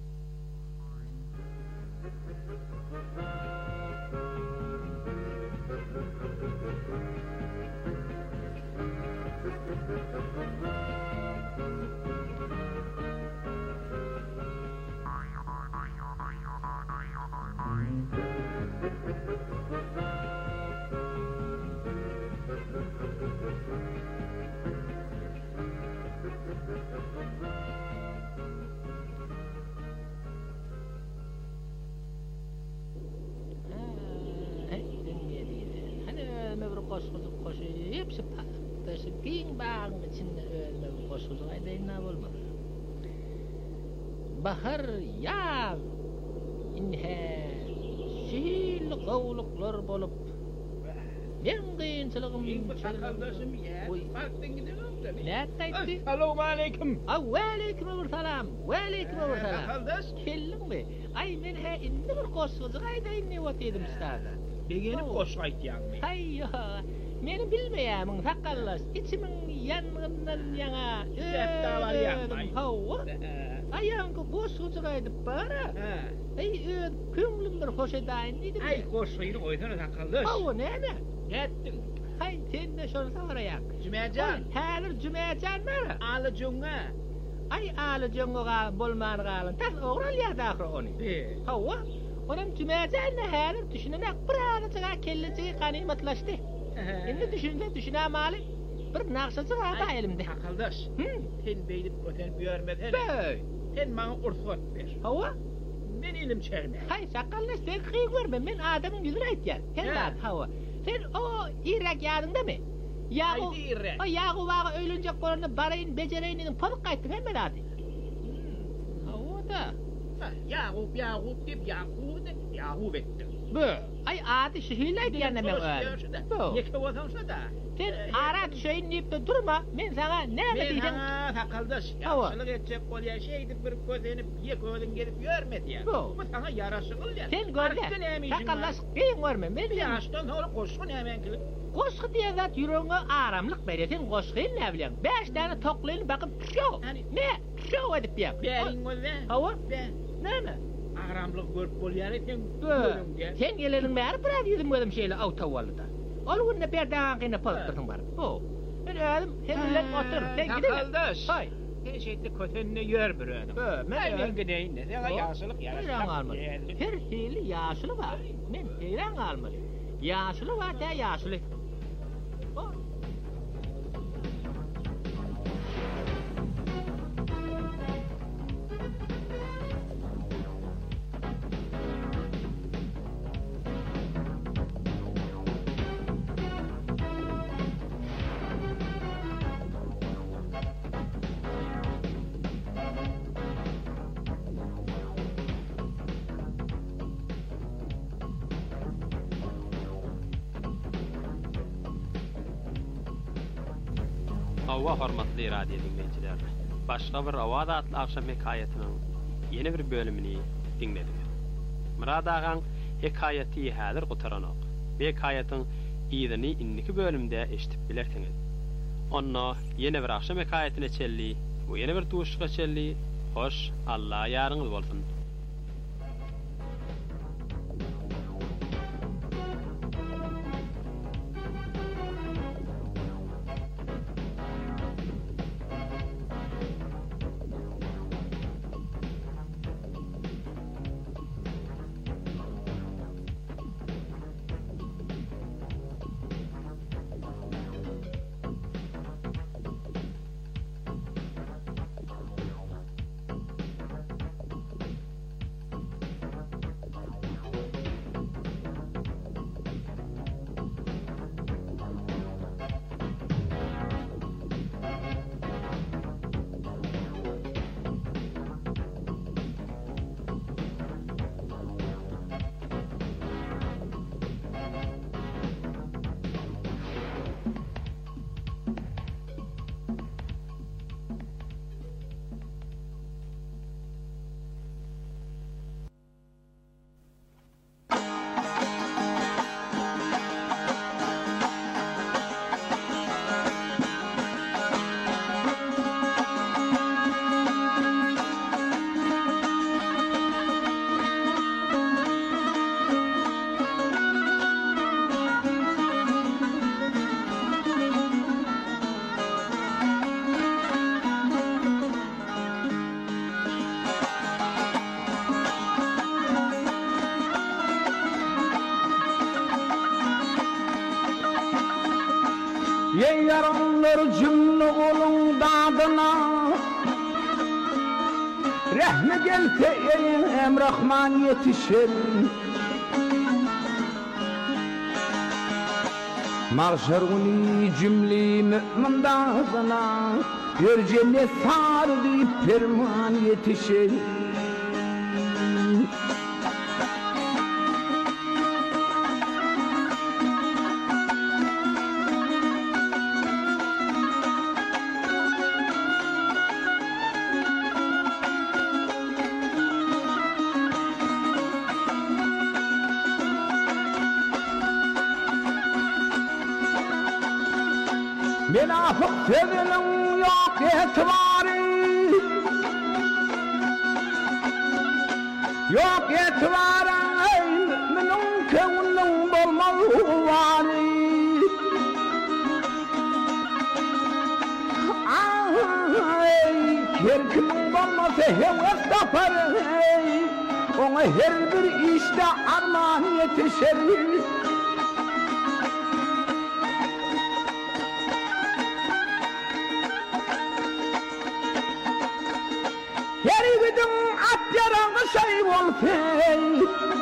Speaker 9: bağın içinde ölmem koşucu aydayn ne bolmaz. Bahar yaz inhe şiil qawluqlar bolup men qiyinçiligim
Speaker 11: Sakaldaşım ya. Farktan gidelim tabii.
Speaker 9: Ne taytdi?
Speaker 11: Assalamu alaykum.
Speaker 9: Awaleyküm ve salam. Waleyküm ve salam.
Speaker 11: Sakaldaş.
Speaker 9: Kellim mi? Ay men ha indi bir koşucu aydayn ne wat edim ustada.
Speaker 11: Begeni koş aytyan mı?
Speaker 9: Hayyo. Meni bilmeýämiň sakaldaş. İçimiň ýangyndan ýaňa.
Speaker 11: Sepdalar ýakmay.
Speaker 9: Hawa. Aýaňky koşucu aýdyp bara. Ay öň köňlüm bir hoş edaýyn diýdim.
Speaker 11: Ay koşuýny goýsana sakaldaş.
Speaker 9: Hawa näme?
Speaker 11: Netdiň.
Speaker 9: Hay sen de şonu soraýak.
Speaker 11: Cümejan.
Speaker 9: Häzir Cümejan mara?
Speaker 11: Alyjunga.
Speaker 9: Ay alyjunga bolman galan. Tas ogral ýa-da ony. Hawa. Onam Cümejan häzir düşünenek bir araçyga kelleçigi ganymatlaşdy. Indi düşünse düşünämali. Bir naqşaçy gada elimde.
Speaker 11: Sakaldaş. Sen beýdip öten görmeden.
Speaker 9: Bey.
Speaker 11: Sen maňa ursat ber.
Speaker 9: Hawa.
Speaker 11: Men ilim çerme.
Speaker 9: Hay sakaldaş sen kıy görme. Men adamyň ýüzüne aýtýar. Sen bak hawa. Sen o irak ýadynda mı? Yağı, o yağı vağı öylüncek bolanı barayın becereyin dedim palık kayttık hem ben adi. Ha o da.
Speaker 11: Yağı yağı dip yağı de yağı vettim.
Speaker 9: Bu. Ay adi şehirleydi yani ben öyle. Bu.
Speaker 11: Yeke vatansa da.
Speaker 9: Sen ara düşeyin deyip de durma. Men sana ne mi diyeceğim?
Speaker 11: Men sana sakaldaş. Yaşlılık edecek ol ya şeydi bir gözenip yek öğlen gelip görmedi ya. Bu. Bu sana yaraşıkıl ya.
Speaker 9: Sen gör de. Sakaldaş kıyın görme. Ben
Speaker 11: bir yaştan sonra koşkun hemen kilip.
Speaker 9: Koşku diye zat yüreğine aramlık veriyor. Sen koşkuyun ne bilen? Beş tane toklayın bakıp şov. Ne? Şov edip yap.
Speaker 11: Berin o da.
Speaker 9: Hava?
Speaker 11: Ben.
Speaker 9: Ne mi?
Speaker 11: Aramlık görüp bol yani sen
Speaker 9: görüm diye. Sen gelenin meğer bırak yedim böyle şeyle av tavallı da. Oğlum ne bir daha kıyına palıktırdın var. O. Ben öğredim. Hem millet otur. Sen gidin.
Speaker 11: Sakaldaş.
Speaker 9: Hay.
Speaker 11: Her şeyde kötenine yer bir öğrenim.
Speaker 9: Ben
Speaker 11: ben gideyim de. Sana yaşlılık yarışmak.
Speaker 9: Heyran almalı. Her şeyli yaşlı var. Ben heyran almalı. Yaşlı var da yaşlı.
Speaker 8: Hawa hormatly radio dinleyijiler. Başga bir Awaz adly akşam hekayetynyň ýene bir bölümini dinledik. Murad agaň hekayaty häzir gutaranok. Bu hekayatyň ýygyny indiki bölümde eşitip bilersiňiz. Onda ýene bir akşam hekayetyne çelli, bu ýene bir duşga çelli. Hoş, Allah ýaryňyz bolsun.
Speaker 12: Ey yaranlar cümle olun dadına Rahme gelse eyin Rahman yetişir Mahşeruni cümli mümin dağına bir cennet sardı perman yetişir. Münafık sözünün yok etibarı, yok etibarı, müminin kevninin bolmalı varı. Ay, kerkimin bolmasa heves taparı, ona her bir işte armağan yetişir. Şey olsay,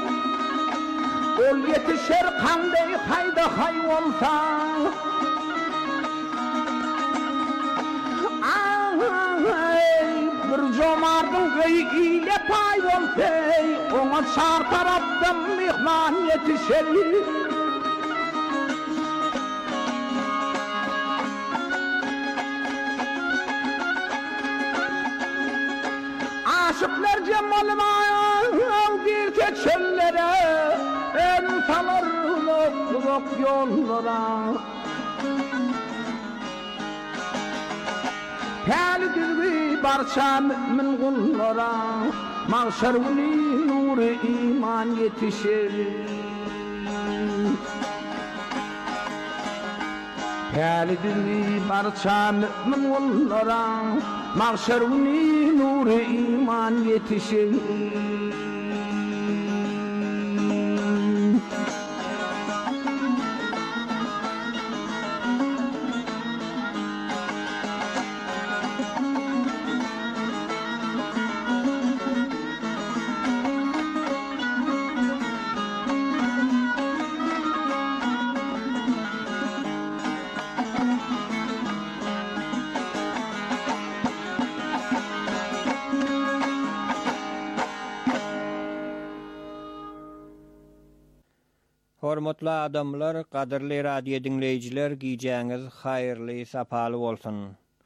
Speaker 12: ol yetişer kanday hayda hay olsa. Ay, bir cömertin göğü ile pay olsay, ona şar taraftan mihman yetişer. Aşıklar cemalına girse çöllere, en salar lok yollara. Peli düzgü barça mümin kullara, mahşeruni nuru iman yetişir. Peli düzgü barça mümin kullara, mahşeruni nuru iman yetişir.
Speaker 5: Hormatly adamlar, qadirli radio dinleyijiler, giýjäňiz haýyrly, sapaly bolsun.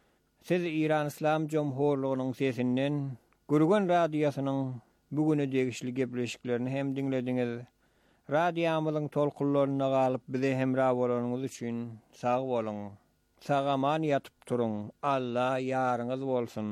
Speaker 5: Siz İran İslam Jomhurlygynyň sesinden Gürgen radiosynyň bugüne degişli gepleşiklerini hem dinlediňiz. Radiomyzyň tolkunlaryna galyp bize hemra bolanyňyz üçin sag bolun. Sagaman yatyp turun. Allah ýaryňyz bolsun.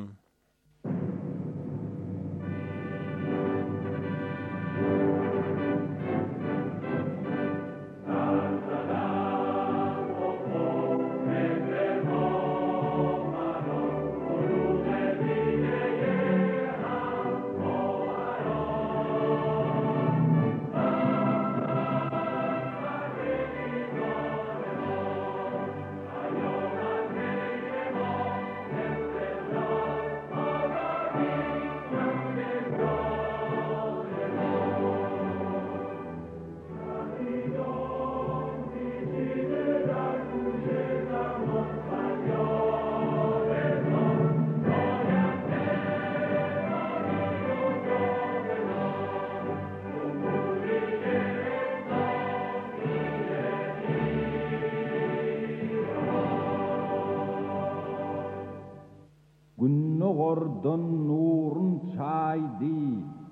Speaker 12: Gün nurun nurun çaydı.